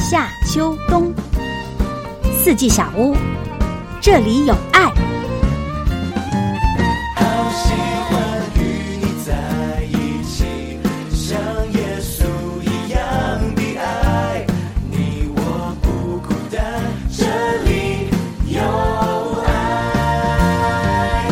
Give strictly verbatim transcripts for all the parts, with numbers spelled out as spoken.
夏秋冬，四季小屋，这里有爱。 好喜欢与你在一起，像耶稣一样的爱，你我不孤单，这里有爱。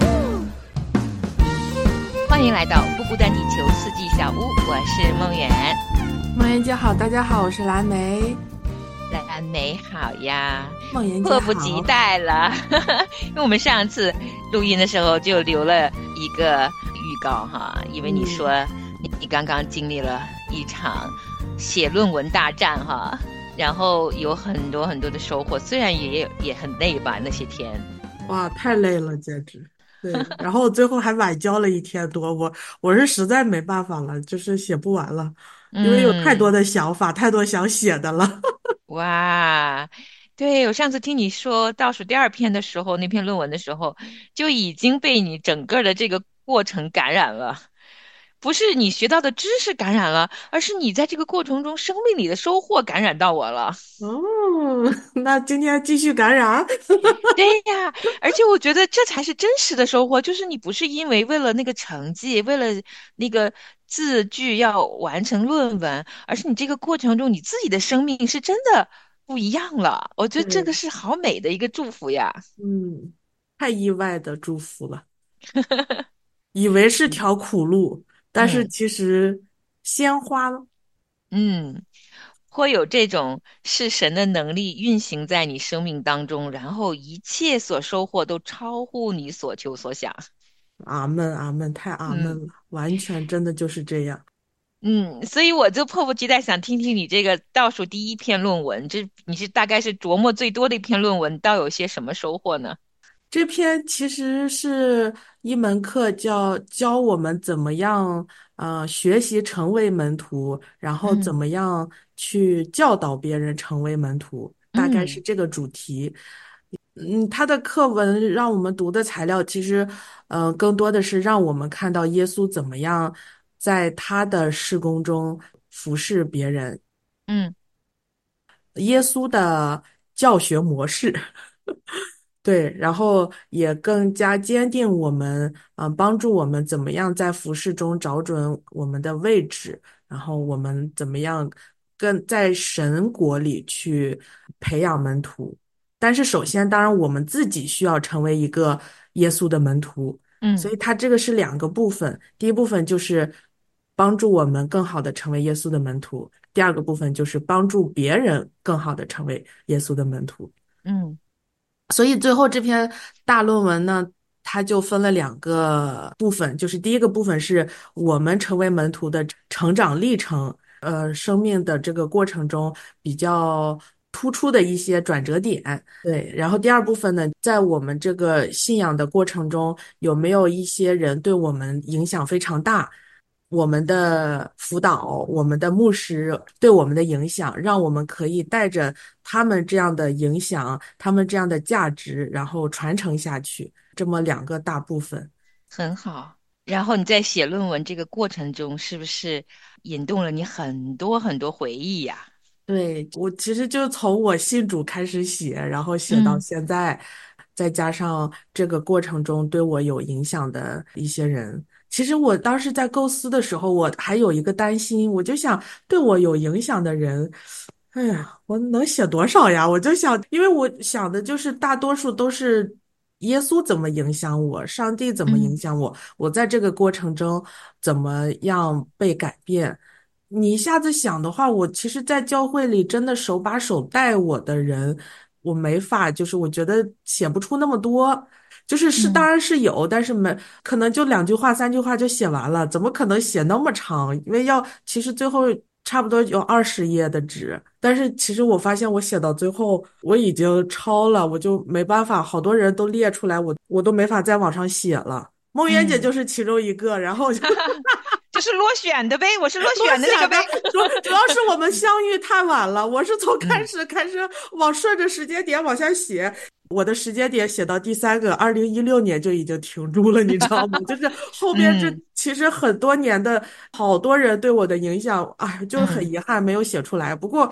欢迎来到不孤单地球四季小屋，我是梦圆。 梦妍姐好，大家好，我是蓝莓。 蓝莓好呀， 梦妍姐好， 迫不及待了因为我们上次录音的时候就留了一个预告哈，因为你说你你刚刚经历了一场写论文大战哈，然后有很多很多的收获，虽然也也很累吧那些天。 哇，太累了简直。对，然后最后还晚交了一天多，我我是实在没办法了，就是写不完了，因为有太多的想法，太多想写的了。 哇，对，我上次听你说倒数第二篇的时候，那篇论文的时候，就已经被你整个的这个过程感染了。不是你学到的知识感染了，而是你在这个过程中生命里的收获感染到我了。 哦，那今天继续感染。 对呀，而且我觉得这才是真实的收获，就是你不是因为为了那个成绩，为了那个字句要完成论文，而是你这个过程中你自己的生命是真的不一样了。我觉得这个对， 是好美的一个祝福呀。 嗯，太意外的祝福了，以为是条苦路，但是嗯其实鲜花。 嗯，会有这种是神的能力运行在你生命当中，然后一切所收获都超乎你所求所想。 阿门阿门，太阿门嗯。 了，完全真的就是这样。 嗯，所以我就迫不及待想听听你这个倒数第一篇论文，这你是大概是琢磨最多的一篇论文，倒有些什么收获呢？ 这篇其实是一门课叫教我们怎么样，呃，学习成为门徒，然后怎嗯么样去教导别人成为门徒，大概是嗯这个主题。嗯，他的课文让我们读的材料，其实，嗯、呃，更多的是让我们看到耶稣怎么样在他的事工中服侍别人， 嗯耶稣的教学模式。对，然后也更加坚定我们，嗯、帮助我们怎么样在服饰中找准我们的位置，然后我们怎么样跟在神国里去培养门徒。但是首先，当然我们自己需要成为一个耶稣的门徒，所嗯以它这个是两个部分。第一部分就是帮助我们更好的成为耶稣的门徒，第二个部分就是帮助别人更好的成为耶稣的门徒。 嗯所以最后这篇大论文呢，它就分了两个部分，就是第一个部分是我们成为门徒的成长历程，呃，生命的这个过程中比较突出的一些转折点，对。然后第二部分呢，在我们这个信仰的过程中，有没有一些人对我们影响非常大？我们的辅导，我们的牧师对我们的影响，让我们可以带着他们这样的影响，他们这样的价值，然后传承下去，这么两个大部分。 很好。然后你在写论文这个过程中，是不是引动了你很多很多回忆呀？ 对，我其实就从我信主开始写，然后写到嗯现在，再加上这个过程中对我有影响的一些人。其实我当时在构思的时候，我还有一个担心，我就想对我有影响的人，哎呀，我能写多少呀？我就想，因为我想的就是大多数都是耶稣怎么影响我，上帝怎么影嗯响我，我在这个过程中怎么样被改变。你一下子想的话，我其实，在教会里真的手把手带我的人，我没法，就是我觉得写不出那么多，就是是当嗯然是有，但是没可能就两句话、三句话就写完了，怎么可能写那么长？因为要其实最后差不多有二十页的纸，但是其实我发现我写到最后我已经超了，我就没办法，好多人都列出来，我我都没法再往上写了。梦圆姐嗯， 就是其中一个，然后我就就是落选的呗，我是落落选的那个呗。 选的，主主要是我们相遇太晚了，我是从开嗯始开始往顺着时间点往下写，我的时间点写到第三个，二零一六年就已经停住了，你知道吗？就是后边这嗯其实很多年的好多人对我的影响，哎，就是很嗯遗憾没有写出来。不过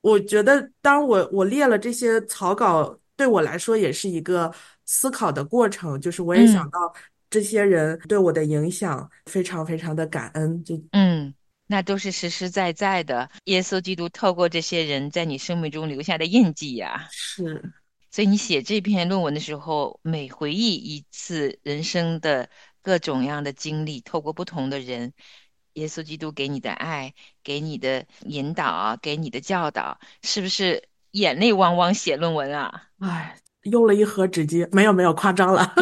我觉得当我我列了这些草稿，对我来说也是一个思考的过程，就是我也嗯想到这些人对我的影响，非常非常的感恩。就嗯，那都是实实在在的，耶稣基督透过这些人在你生命中留下的印记呀。 是， 所以你写这篇论文的时候，每回忆一次人生的各种样的经历，透过不同的人，耶稣基督给你的爱，给你的引导，给你的教导，是不是眼泪汪汪写论文啊？ 哎，用了一盒纸巾，没有没有夸张了。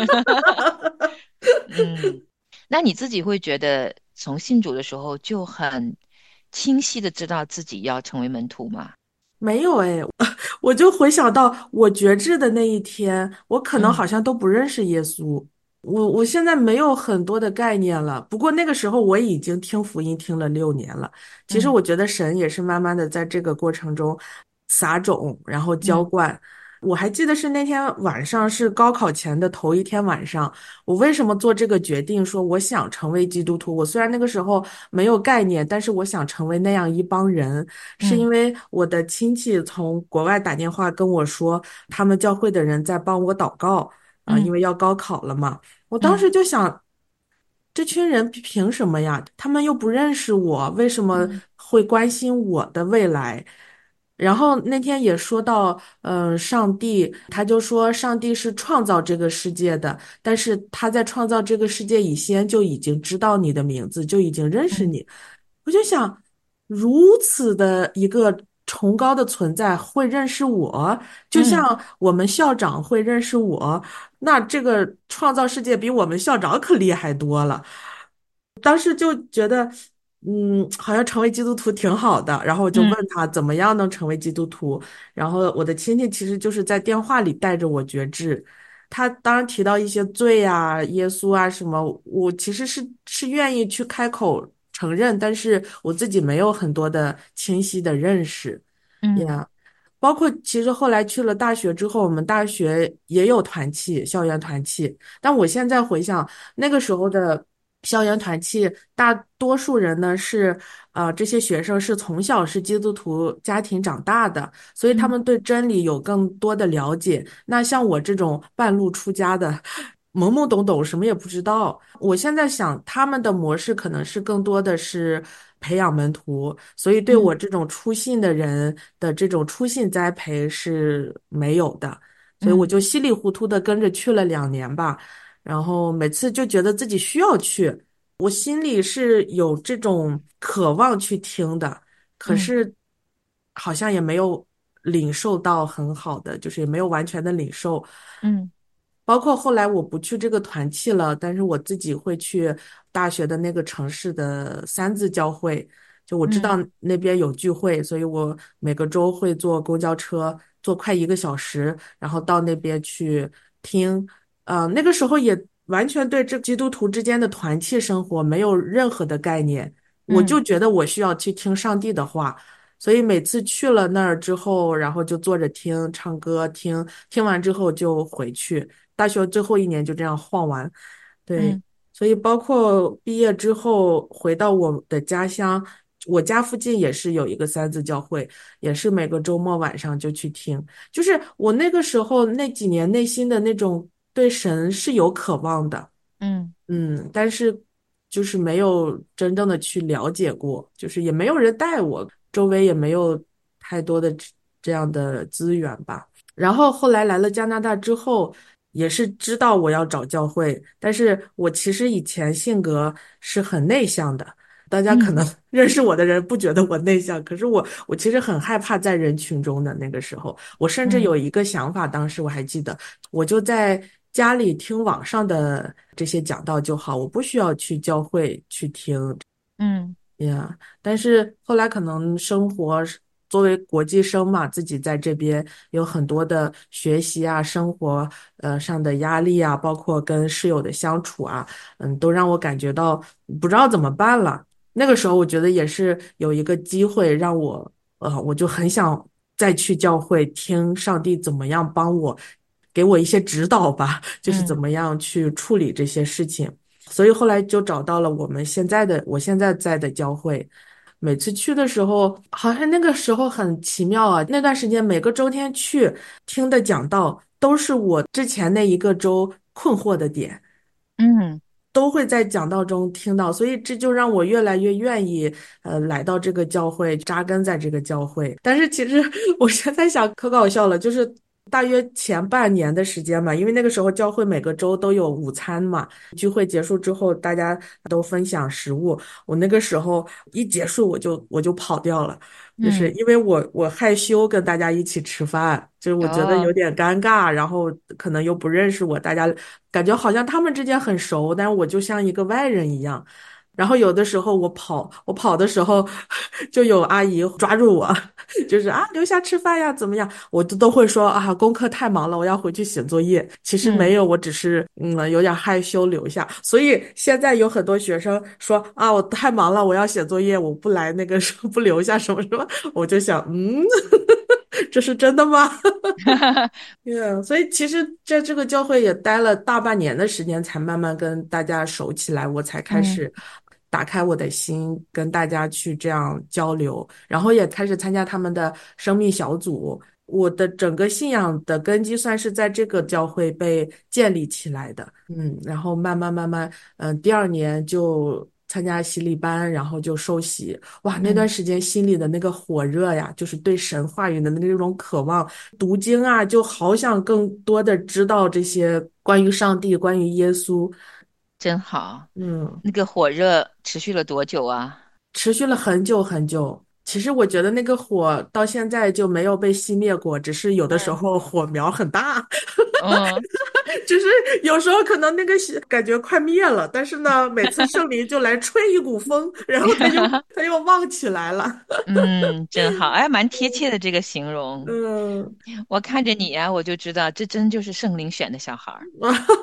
嗯，那你自己会觉得从信主的时候就很清晰的知道自己要成为门徒吗？ 没有哎，我就回想到我觉志的那一天，我可能嗯好像都不认识耶稣。我我现在没有很多的概念了，不过那个时候我已经听福音听了六年了。其实嗯我觉得神也是慢慢的在这个过程中撒种，然后浇嗯灌。我还记得是那天晚上是高考前的头一天晚上，我为什么做这个决定，说我想成为基督徒？我虽然那个时候没有概念，但是我想成为那样一帮人。是嗯因为我的亲戚从国外打电话跟我说，他们教会的人在帮我祷告，啊、因嗯为要高考了嘛。我当嗯时就想，这群人凭凭什么呀？他们又不认识我，为什么嗯会关心我的未来？然后那天也说到，嗯、上帝，他就说上帝是创造这个世界的，但是他在创造这个世界以前就已经知道你的名字，就已经认识嗯你。我就想，如此的一个崇高的存在会认识我，就嗯像我们校长会认识我，那这个创造世界比我们校长可厉害多了。当时就觉得，嗯，好像成为基督徒挺好的，然后我就嗯问他怎么样能成为基督徒，然后我的亲戚其实就是在电话里带着我觉知，他当然提到一些罪啊、耶稣啊什么，我其实是是愿意去开口承认，但是我自己没有很多的清晰的认识嗯呀。包括其实后来去了大学之后，我们大学也有团契，校园团契。但我现在回想那个时候的校园团契，大多数人呢是，呃，这些学生是从小是基督徒家庭长大的，所以他嗯们对真理有更多的了解。那像我这种半路出家的，懵懵懂懂，什么也不知道。我现在想，他们的模式可能是更多的是培养门徒，所以对嗯我这种初信的人的这种初信栽培是没有的。所以我嗯就稀里糊涂的跟着去了两年吧，然后每次就觉得自己需要去，我心里是有这种渴望去听的，可嗯是好像也没有领受到很好的，就是也没有完全的领受。 嗯包括后来我不去这个团契了，但是我自己会去大学的那个城市的三自教会，就我知道嗯那边有聚会，所以我每个周会坐公交车，坐快一个小时，然后到那边去听。呃，那个时候也完全对这基督徒之间的团契生活没有任何的概念，我嗯就觉得我需要去听上帝的话。所以每次去了那儿之后，然后就坐着听唱歌，听听完之后就回去。大学最后一年就这样晃完，对， 嗯所以包括毕业之后回到我的家乡，我家附近也是有一个三自教会，也是每个周末晚上就去听。就是我那个时候那几年内心的那种对神是有渴望的， 嗯嗯，但是就是没有真正的去了解过，就是也没有人带我，周围也没有太多的这这样的资源吧。然后后来来了加拿大之后，也是知道我要找教会，但是我其实以前性格是很内向的，大家可嗯能认识我的人不觉得我内向，可是我我其实很害怕在人群中的那个时候，我甚至嗯有一个想法，当时我还记得，我就在家里听网上的这些讲道就好，我不需要去教会去听。 嗯呀，但是后来可能生活是作为国际生嘛，自己在这边有很多的学习啊、生活呃上的压力啊，包括跟室友的相处啊，嗯，都让我感觉到不知道怎么办了。那个时候我觉得也是有一个机会让我，呃，我就很想再去教会听上帝怎么样帮我，给我一些指导吧，就是怎嗯么样去处理这些事情。所以后来就找到了我们现在的，我现在在的教会。 每次去的时候，好像那个时候很奇妙啊。那段时间每个周天去听的讲道，都是我之前那一个周困惑的点。 嗯都会在讲道中听到，所以这就让我越来越愿意呃来到这个教会，扎根在这个教会。但是其实我现在想可搞笑了，就是大约前半年的时间嘛，因为那个时候教会每个周都有午餐嘛，聚会结束之后大家都分享食物，我那个时候一结束我就我就跑掉了。就是嗯， 因为我我害羞跟大家一起吃饭，就是我觉得有哦， 点尴尬，然后可能又不认识我，大家感觉好像他们之间很熟，但是我就像一个外人一样。然后有的时候我跑，我跑的时候，就有阿姨抓住我，就是啊留下吃饭呀，怎么样？我都都会说啊功课太忙了，我要回去写作业。其实没嗯。 有，我只是嗯有点害羞留下。所以现在有很多学生说啊我太忙了，我要写作业，我不来那个时候不留下什么什么，我就想嗯这是真的吗？对，所以其实在这个教会也待了大半年的时间，才慢慢跟大家熟起来，我才开嗯始打开我的心，跟大家去这样交流，然后也开始参加他们的生命小组。我的整个信仰的根基算是在这个教会被建立起来的。嗯，然后慢慢慢慢，嗯，第二年就参加洗礼班，然后就受洗。哇，那段嗯， 时间心里的那个火热呀，就是对神话语的那种渴望，读经啊，就好想更多的知道这些关于上帝、关于耶稣。 真好。 嗯， 那个火热持续了多久啊？ 持续了很久很久。其实我觉得那个火到现在就没有被熄灭过，只是有的时嗯候火苗很大， 嗯， 就是有时候可能那个是感觉快灭了，但是呢，每次圣灵就来吹一股风，然后它就它又旺起来了。 嗯，真好，哎，蛮贴切的这个形容。 嗯， 我看着你呀，我就知道这真就是圣灵选的小孩儿。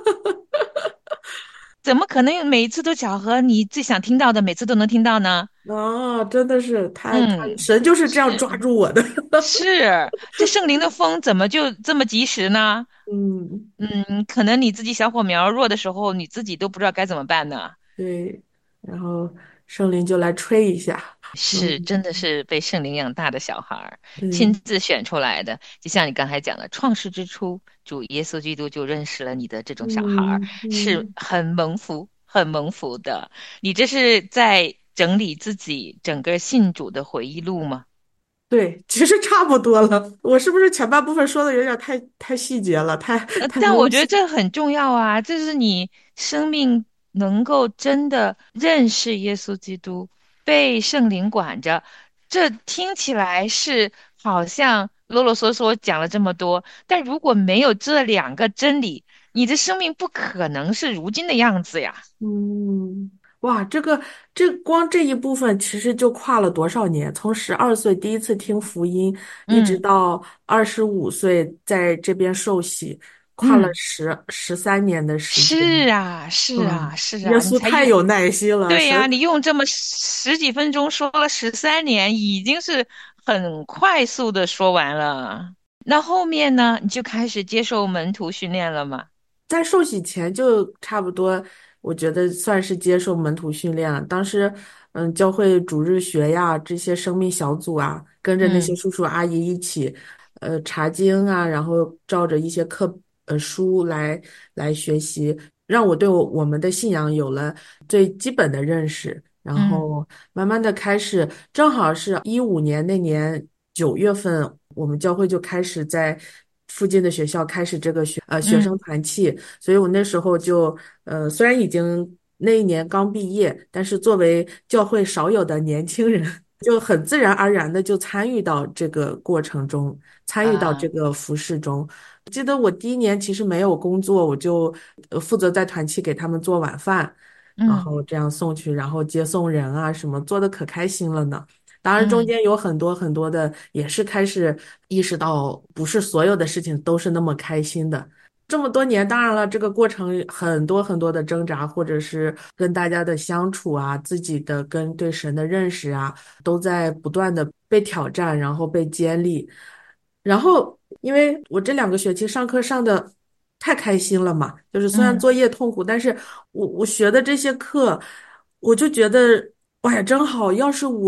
怎么可能有每一次都巧合？你最想听到的，每次都能听到呢？ 啊，真的是太太嗯， 神就是这样抓是住我的。 是，这圣灵的风怎么就这么及时呢？ 嗯， 嗯，可能你自己小火苗弱的时候，你自己都不知道该怎么办呢。 对，然后圣灵就来吹一下。 是， 嗯， 真的是被圣灵养大的小孩儿，亲对， 自选出来的。就像你刚才讲的，创世之初，主耶稣基督就认识了你的这种小孩儿， 嗯嗯。 是很蒙福、很蒙福的。你这是在整理自己整个信主的回忆录吗？ 对，其实差不多了。我是不是前半部分说的有点太太细节了，太呃， 太但我觉得啰嗦？ 这很重要啊，这是你生命能够真的认识耶稣基督，被圣灵管着。这听起来是好像啰啰嗦嗦讲了这么多，但如果没有这两个真理，你的生命不可能是如今的样子呀。 嗯，哇，这个这光这一部分其实就跨了多少年？从十二岁第一次听福音，一直嗯到二十五岁在这边受洗，跨了嗯， 十十三年的时间。 是啊，是哇， 啊，是耶啊，你稣才用。 太有耐心了，神。 对呀，你用这么十几分钟说了十三年，已经是很快速的说完了。那后面呢，你就开始接受门徒训练了吗？ 在受洗前就差不多，我觉得算是接受门徒训练了。当时，嗯，教会主日学呀，这些生命小组啊，跟着那些嗯叔叔阿姨一起，呃，查经啊，然后照着一些课呃书来来学习，让我对我我们的信仰有了最基本的认识。然嗯后慢慢的开始，正好是一五年那年九月份，我们教会就开始在附近的学校开始这个学呃学生嗯团契，所以我那时候就呃虽然已经那一年刚毕业，但是作为教会少有的年轻人，就很自然而然的就参与到这个过程中，参与到这啊个服饰中。记得我第一年其实没有工作，我就呃负责在团契给他们做晚饭，然嗯后这样送去，然后接送人啊什么，做的可开心了呢。当然，中嗯间有很多很多的，也是开始意识到，不是所有的事情都是那么开心的。这么多年，当然了，这个过程很多很多的挣扎，或者是跟大家的相处啊，自己的跟对神的认识啊，都在不断的被挑战，然后被坚立。然后，因为我这两个学期上课上的太开心了嘛，就是虽然嗯作业痛苦，但是我我学的这些课，我就觉得，哇呀，真好！要是我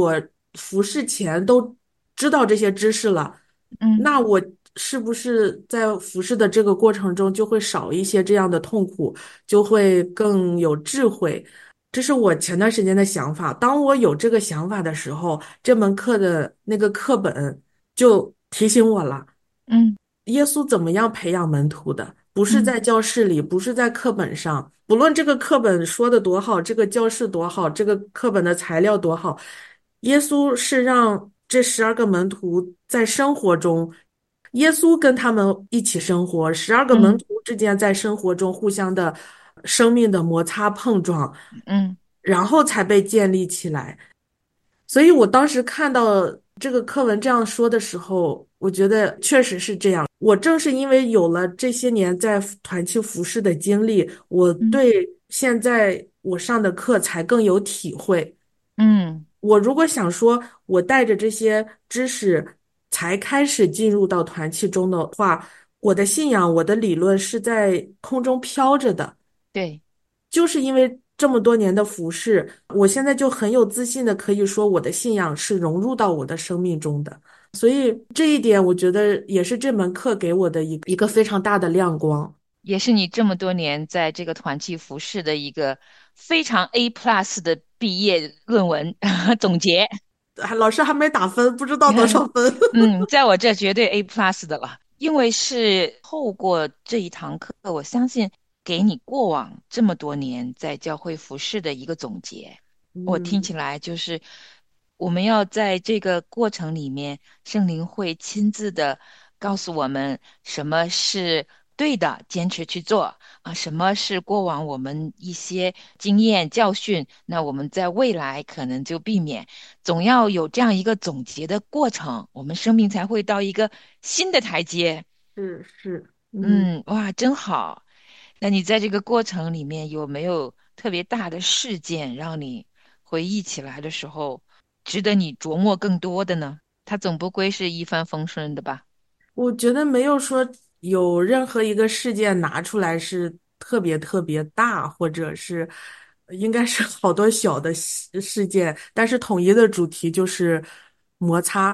服侍前都知道这些知识了， 嗯那我是不是在服侍的这个过程中就会少一些这样的痛苦，就会更有智慧？这是我前段时间的想法。当我有这个想法的时候，这门课的那个课本就提醒我了。 嗯耶稣怎么样培养门徒的？不是嗯在教室里，不是在课本上，不论这个课本说的多好，这个教室多好，这个课本的材料多好，耶稣是让这十二个门徒在生活中，耶稣跟他们一起生活，十二个门嗯徒之间在生活中互相的生命的摩擦碰撞， 嗯然后才被建立起来。所以我当时看到这个课文这样说的时候，我觉得确实是这样。我正是因为有了这些年在团契服饰的经历，我嗯对现在我上的课才更有体会。 嗯， 我如果想说，我带着这些知识才开始进入到团契中的话，我的信仰、我的理论是在空中飘着的。 对。 就是因为这么多年的服侍，我现在就很有自信的可以说，我的信仰是融入到我的生命中的。所以这一点，我觉得也是这门课给我的一一个非常大的亮光。 也是你这么多年在这个团体服饰的一个非常 A plus 的毕业论文总结。 还老师还没打分，不知道多少分。 嗯，在我这绝对 A plus 的了，因为是透过这一堂课，我相信给你过往这么多年在教会服饰的一个总结。我听嗯， 起来就是我们要在这个过程里面，圣灵会亲自的告诉我们什么是对的，坚持去做啊，什么是过往我们一些经验教训，那我们在未来可能就避免。总要有这样一个总结的过程，我们生命才会到一个新的台阶。 是是，嗯。 嗯，哇，真好。那你在这个过程里面有没有特别大的事件，让你回忆起来的时候，值得你琢磨更多的呢？它总不归是一帆风顺的吧？ 我觉得没有说有任何一个事件拿出来是特别特别大，或者是应该是好多小的事事件，但是统一的主题就是摩擦、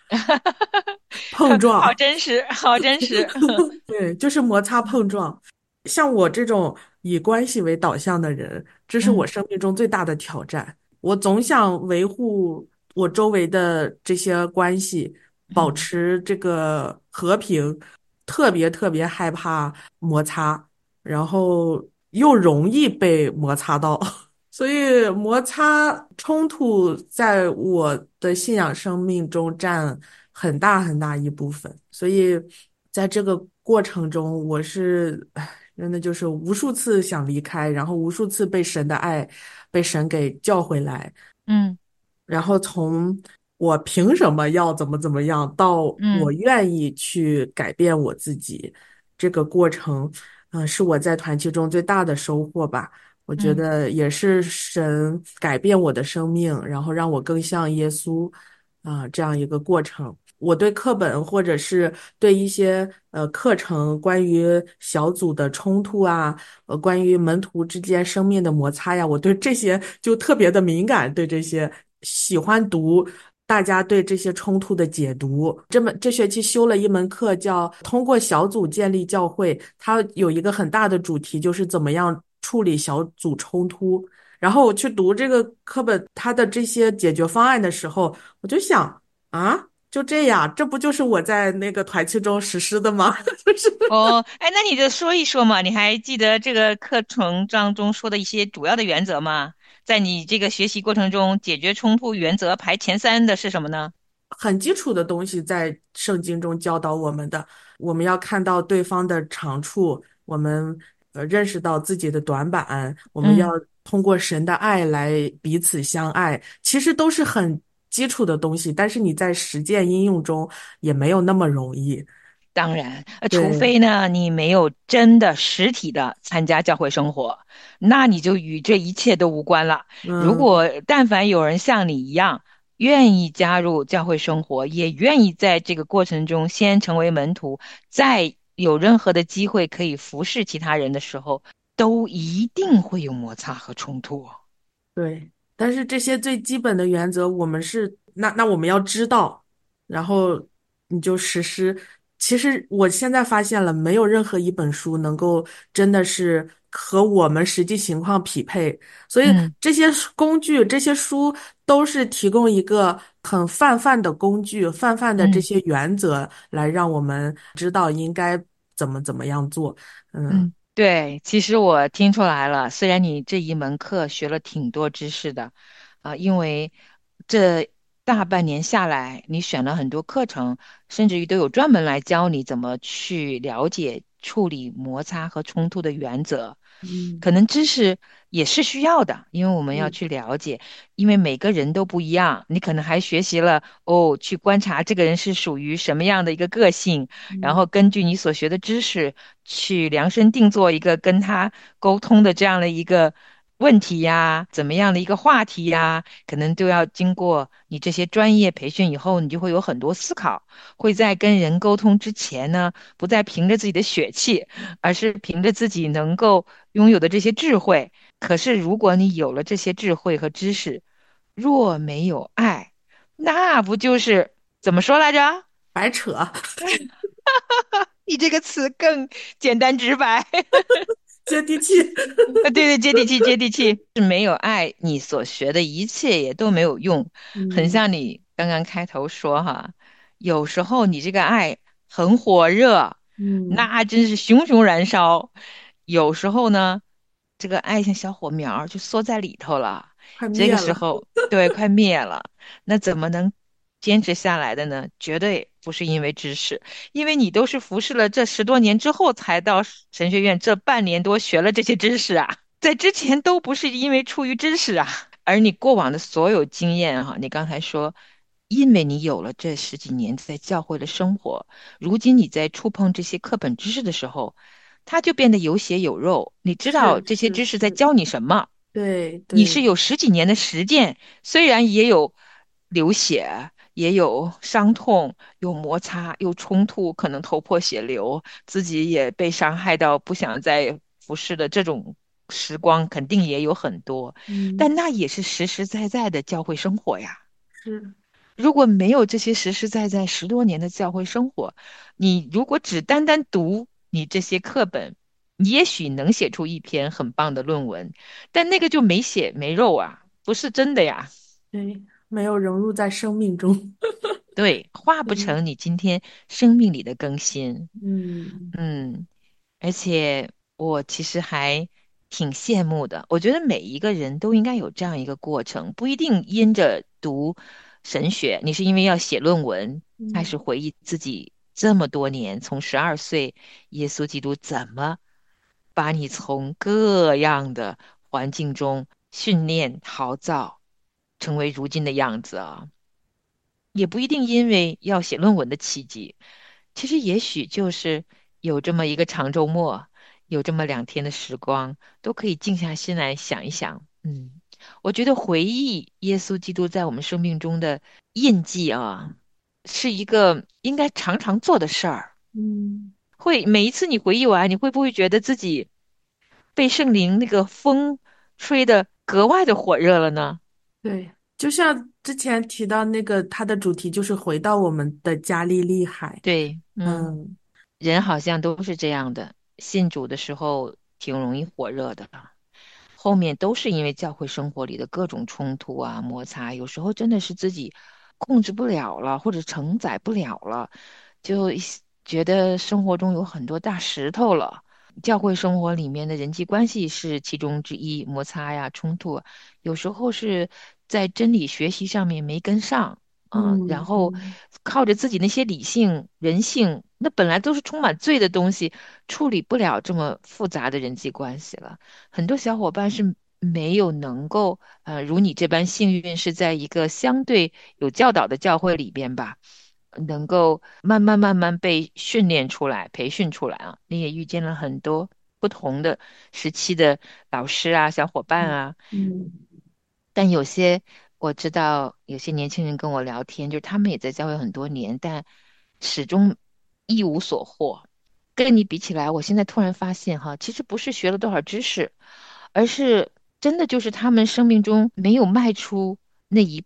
碰好撞。 真实，好真实。 对，就是摩擦碰撞。像我这种以关系为导向的人，这是我嗯生命中最大的挑战。我总想维护我周围的这些关系，保嗯持这个和平，特别特别害怕摩擦，然后又容易被摩擦到。所以摩擦冲突在我的信仰生命中占很大很大一部分。所以在这个过程中，我是唉真的就是无数次想离开，然后无数次被神的爱，被神给叫回来。 嗯然后从我凭什么要怎么怎么样，到我嗯愿意去改变我自己，这个过程，嗯、是我在团契中最大的收获吧。我觉嗯得也是神改变我的生命，然后让我更像耶稣，啊、这样一个过程。我对课本或者是对一些呃课程，关于小组的冲突啊，呃，关于门徒之间生命的摩擦呀，我对这些就特别的敏感，对这些喜欢读大家对这些冲突的解读。这门这学期修了一门课叫《通过小组建立教会》，它有一个很大的主题就是怎么样处理小组冲突。然后我去读这个课本，它的这些解决方案的时候，我就想啊。就这样，这不就是我在那个团契中实施的吗？就是哦，哎，那你就说一说嘛，你还记得这个课程当中说的一些主要的原则吗？在你这个学习过程中，解决冲突原则排前三的是什么呢？ 很基础的东西，在圣经中教导我们的。我们要看到对方的长处，我们呃认识到自己的短板，我们要嗯。 通过神的爱来彼此相爱。其实都是很基础的东西，但是你在实践应用中也没有那么容易。 当然，呃，除对， 非呢，你没有真的实体的参加教会生活，那你就与这一切都无关了。如嗯。 果但凡有人像你一样，愿意加入教会生活，也愿意在这个过程中先成为门徒，再有任何的机会可以服侍其他人的时候，都一定会有摩擦和冲突。 对，但是这些最基本的原则，我们是那那我们要知道，然后你就实施。其实我现在发现了，没有任何一本书能够真的是和我们实际情况匹配，所以嗯这些书工具、这些书都是提供一个很泛泛的工具、泛泛的这嗯些原则，来让我们知道应该怎么怎么样做。嗯嗯，对，其实我听出来了，虽然你这一门课学了挺多知识的，啊、因为这大半年下来，你选了很多课程，甚至于都有专门来教你怎么去了解处理摩擦和冲突的原则。 嗯可能知识也是需要的，因为我们要嗯去了解，因为每个人都不一样，你可能还学习了哦，去观察这个人是属于什么样的一个个性。然后嗯根据你所学的知识去量身定做一个跟他沟通的这样的一个问题呀，怎么样的一个话题呀，可能都要经过你这些专业培训以后，你就会有很多思考，会在跟人沟通之前呢，不再凭着自己的血气，而是凭着自己能够拥有的这些智慧。可是如果你有了这些智慧和知识，若没有爱，那不就是怎么说来着？ 白扯。 你这个词更简单直白。 接地气。 呃，对对，接地气，接地气。是没有爱，你所学的一切也都没有用。很嗯像你刚刚开头说哈，有时候你这个爱很火热， 嗯， 那真是熊熊燃烧；有时候呢，这个爱像小火苗儿就缩在里头了。 快这灭了。 个时候，对，快灭了。那怎么能坚持下来的呢？绝对不是因为知识。因为你都是服侍了这十多年之后才到神学院，这半年多学了这些知识啊，在之前都不是因为出于知识啊，而你过往的所有经验哈，你刚才说，因为你有了这十几年在教会的生活，如今你在触碰这些课本知识的时候，它就变得有血有肉，你知道是这些是是， 知识在教你什么。你是对对。 有十几年的实践，虽然也有流血，也有伤痛，有摩擦，有冲突，可能头破血流，自己也被伤害到不想再服侍的这种时光，肯定也有很多，但嗯那也是实实在在的教会生活呀。 是。 如果没有这些实实在在十多年的教会生活，你如果只单单读你这些课本，你也许能写出一篇很棒的论文，但那个就没血没肉啊，不是真的呀。 对，没有融入在生命中。 对，化不对。 成你今天生命里的更新。 嗯嗯，而且我其实还挺羡慕的。我觉得每一个人都应该有这样一个过程，不一定因着读神学，你是因为要写论文，开嗯始回忆自己这么多年，从十二岁，耶稣基督怎么把你从各样的环境中训练、陶造，成为如今的样子啊。也不一定因为要写论文的契机，其实也许就是有这么一个长周末，有这么两天的时光，都可以静下心来想一想。嗯，我觉得回忆耶稣基督在我们生命中的印记啊，是一个应该常常做的事儿。 嗯， 会每一次你回忆完，你会不会觉得自己被圣灵那个风吹得格外的火热了呢？ 对，就像之前提到那个，它的主题就是回到我们的加利利海。 对，嗯。 嗯人好像都是这样的，信主的时候挺容易火热的，后面都是因为教会生活里的各种冲突啊、摩擦，有时候真的是自己控制不了了，或者承载不了了，就一些觉得生活中有很多大石头了。教会生活里面的人际关系是其中之一，摩擦呀、冲突啊有时候是在真理学习上面没跟上。嗯，然后嗯嗯靠着自己那些理性、人性，那本来都是充满罪的东西，处理不了这么复杂的人际关系了。很多小伙伴是没有能够，呃，如你这般幸运，是在一个相对有教导的教会里边吧，能够慢慢慢慢被训练出来、培训出来啊。你也遇见了很多不同的时期的老师啊、小伙伴啊， 嗯但有些我知道，有些年轻人跟我聊天，就是他们也在教会很多年，但始终一无所获。跟你比起来，我现在突然发现哈，其实不是学了多少知识，而是真的就是他们生命中没有迈出那一步，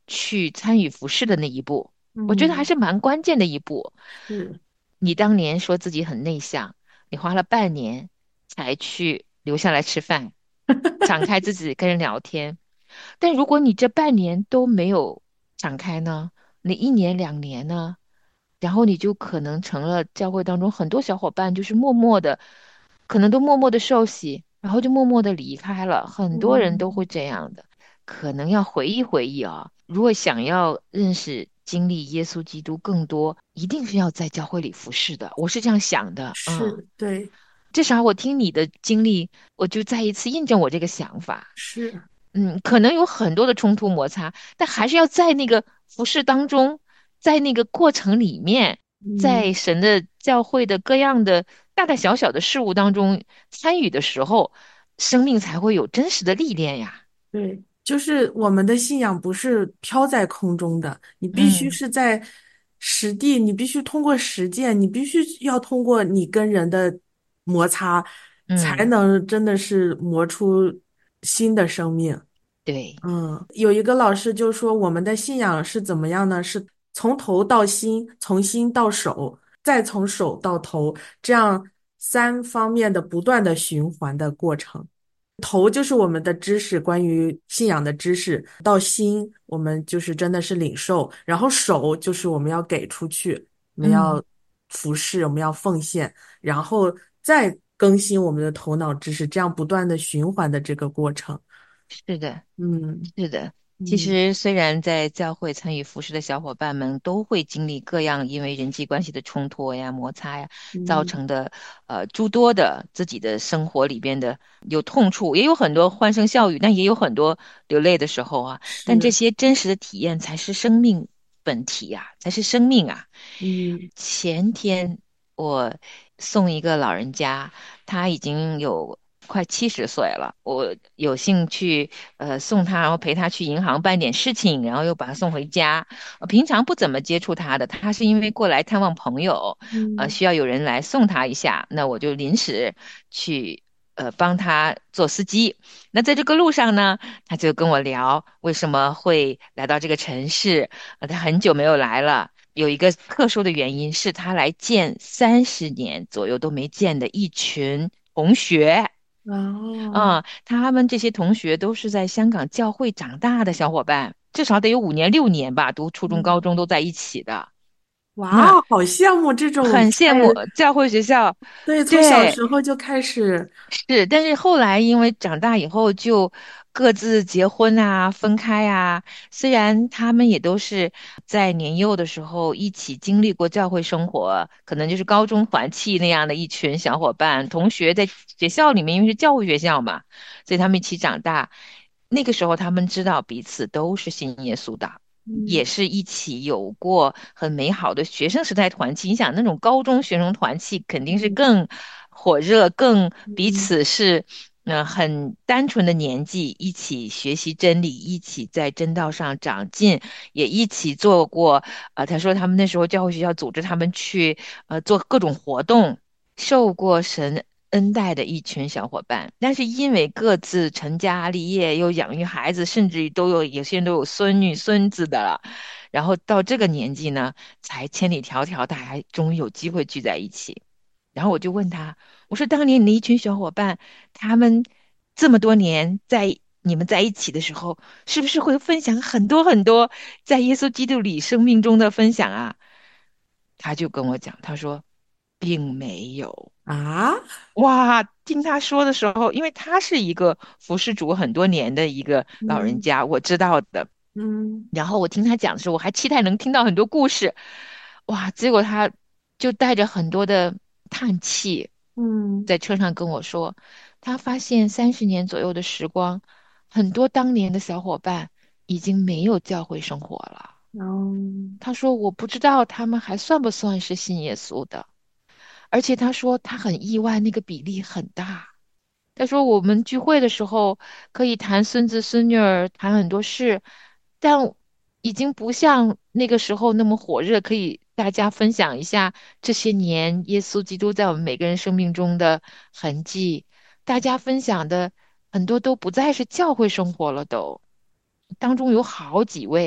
去参与服侍的那一步，我觉得还嗯， 是蛮关键的一步。 是， 你当年说自己很内向，你花了半年才去留下来吃饭，敞开自己跟人聊天。但如果你这半年都没有敞开呢，你一年两年呢，然后你就可能成了教会当中很多小伙伴就是默默的，可能都默默的受洗，然后就默默的离开了。很多人都会嗯， 这样的，可能要回忆回忆啊。如果想要认识、经历耶稣基督更多，一定是要在教会里服侍的。我是这样想的，嗯。 是，对， 至少我听你的经历，我就再一次印证我这个想法。 是， 嗯，可能有很多的冲突摩擦，但还是要在那个服饰当中，在那个过程里面，在嗯。 神的教会的各样的大大小小的事物当中参与的时候，生命才会有真实的历练呀。 对，就是我们的信仰不是飘在空中的，你必须嗯是在实地，你必须通过实践，你必须要通过你跟人的摩擦，才嗯， 能真的是磨出新的生命。 对， 嗯，有一个老师就说，我们的信仰是怎么样呢？是从头到心，从心到手，再从手到头，这样三方面的不断的循环的过程。头就是我们的知识，关于信仰的知识，到心我们就是真的是领受，然后手就是我们要给出去，我们嗯， 要服侍，我们要奉献，然后再更新我们的头脑知识，这样不断的循环的这个过程。 是的。 嗯是的，其嗯实虽然在教会参与服侍的小伙伴们都会经历各样因为人际关系的冲突呀、摩擦呀造嗯， 成的呃诸多的自己的生活里边的有痛处，也有很多欢声笑语，但也有很多流泪的时候啊。但这是， 些真实的体验才是生命本体呀、才是生命啊。 嗯前天我送一个老人家，他已经有快七十岁了，我有兴趣呃送他，然后陪他去银行办点事情，然后又把他送回家。我平常不怎么接触他的，他是因为过来探望朋友，呃， 嗯需要有人来送他一下，那我就临时去。呃，帮他做司机。那在这个路上呢，他就跟我聊为什么会来到这个城市，呃，他很久没有来了。有一个特殊的原因是他来见三十年左右都没见的一群同学。 哦， 啊、他们这些同学都是在香港教会长大的小伙伴，至少得有五年六年吧，读初中、高嗯， 中都在一起的。 哇， 那好羡慕这种很羡慕在教会学校， 对从小对， 时候就开始， 是，但是后来因为长大以后就各自结婚啊，分开啊。虽然他们也都是在年幼的时候一起经历过教会生活，可能就是高中团契那样的一群小伙伴、同学，在学校里面，因为是教会学校嘛，所以他们一起长大。那个时候，他们知道彼此都是信耶稣的。也嗯是一起有过很美好的学生时代团契。你想那种高中学生团契肯定是嗯更火热，更彼嗯此是呃很单纯的年纪，一起学习真理，一起在真道上长进，也一起做过。呃，他说他们那时候教会学校组织他们去呃做各种活动，受过神恩待的一群小伙伴，但是因为各自成家立业，又养育孩子，甚至于都有有些人都有孙女、孙子的了，然后到这个年纪呢，才千里迢迢，大家终于有机会聚在一起。然后我就问他，我说当年你的一群小伙伴，他们这么多年在你们在一起的时候，是不是会分享很多很多在耶稣基督里生命中的分享啊？他就跟我讲，他说并没有。 啊， 哇，听他说的时候，因为他是一个服侍主很多年的一个老人嗯家，我知道的。 嗯然后我听他讲的时候，我还期待能听到很多故事。哇，结果他就带着很多的叹气， 嗯， 在车上跟我说，他发现三十年左右的时光，很多当年的小伙伴已经没有教会生活了。 然后他说，我不知道他们还算不算是信耶稣的。而且他说他很意外，那个比例很大。他说我们聚会的时候可以谈孙子孙女儿，谈很多事，但已经不像那个时候那么火热，可以大家分享一下这些年耶稣基督在我们每个人生命中的痕迹。大家分享的很多都不再是教会生活了都，当中有好几位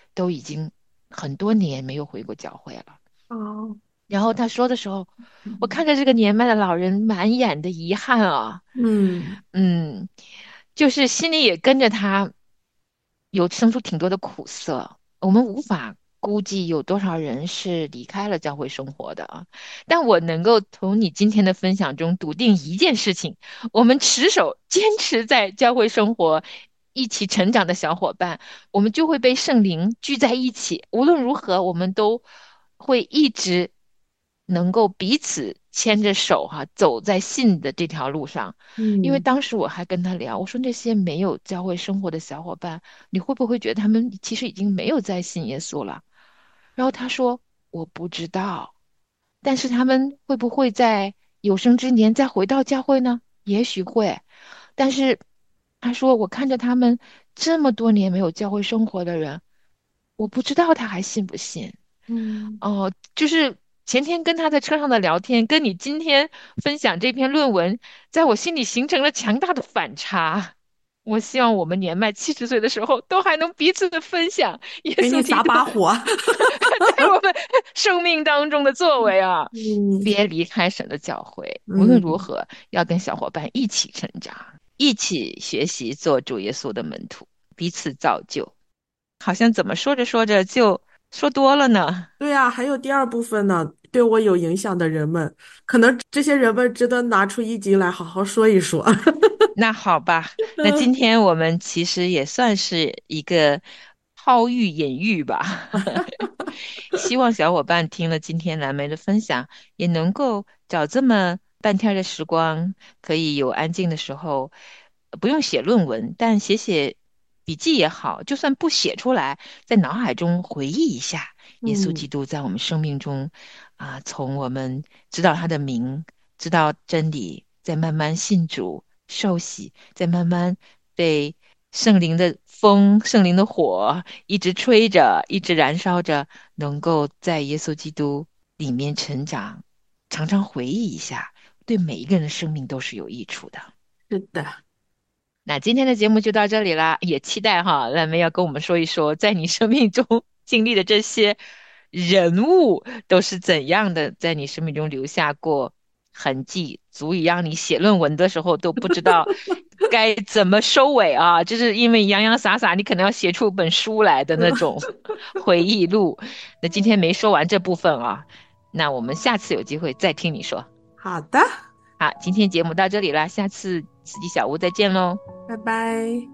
都已经很多年没有回过教会了。 哦， 然后他说的时候，我看着这个年迈的老人满眼的遗憾啊， 嗯嗯，就是心里也跟着他有生出挺多的苦涩。我们无法估计有多少人是离开了教会生活的啊，但我能够从你今天的分享中笃定一件事情：我们持守坚持在教会生活。一起成长的小伙伴，我们就会被圣灵聚在一起。无论如何，我们都会一直能够彼此牵着手哈、走在信的这条路上。因为嗯当时我还跟他聊，我说那些没有教会生活的小伙伴，你会不会觉得他们其实已经没有在信耶稣了？然后他说我不知道，但是他们会不会在有生之年再回到教会呢？也许会，但是他说我看着他们这么多年没有教会生活的人，我不知道他还信不信。 嗯， 哦，就是前天跟他在车上的聊天，跟你今天分享这篇论文，在我心里形成了强大的反差。我希望我们年迈七十岁的时候，都还能彼此的分享耶给你稣基督撒把火。 在我们生命当中的作为啊！ 嗯别离开神的教诲，无论如嗯， 何要跟小伙伴一起成长，一起学习做主耶稣的门徒，彼此造就。好像怎么说着说着就说多了呢？ 对呀，还有第二部分呢，对我有影响的人们，可能这些人们值得拿出一集来好好说一说。 那好吧，那今天我们其实也算是一个抛玉引玉吧。希望小伙伴听了今天蓝莓的分享，也能够找这么半天儿的时光，可以有安静的时候，不用写论文，但写写笔记也好，就算不写出来，在脑海中回忆一下耶稣基嗯， 督在我们生命中啊，从我们知道他的名，知道真理，再慢慢信主。受洗，再慢慢被圣灵的风、圣灵的火一直吹着，一直燃烧着，能够在耶稣基督里面成长，常常回忆一下，对每一个人的生命都是有益处的。 是的， 那今天的节目就到这里啦，也期待哈烂妹要跟我们说一说，在你生命中经历的这些人物都是怎样的，在你生命中留下过痕迹，足以让你写论文的时候都不知道该怎么收尾啊！就是因为洋洋洒洒，你可能要写出本书来的那种回忆录。那今天没说完这部分啊，那我们下次有机会再听你说。 好的， 好，今天节目到这里啦，下次四季小屋再见喽。 拜拜。